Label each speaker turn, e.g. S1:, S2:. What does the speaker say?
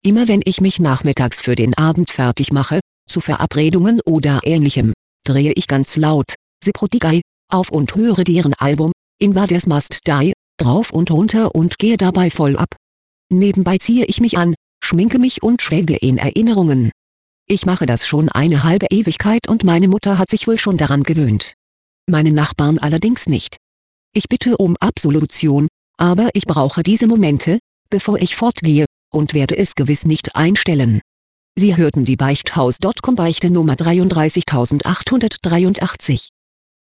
S1: Immer wenn ich mich nachmittags für den Abend fertig mache, zu Verabredungen oder Ähnlichem, drehe ich ganz laut The Prodigy auf und höre deren Album Invaders Must Die rauf und runter und gehe dabei voll ab. Nebenbei ziehe ich mich an, schminke mich und schwelge in Erinnerungen. Ich mache das schon eine halbe Ewigkeit und meine Mutter hat sich wohl schon daran gewöhnt. Meine Nachbarn allerdings nicht. Ich bitte um Absolution, aber ich brauche diese Momente, bevor ich fortgehe, und werde es gewiss nicht einstellen. Sie hörten die Beichthaus.com Beichte Nummer 33883.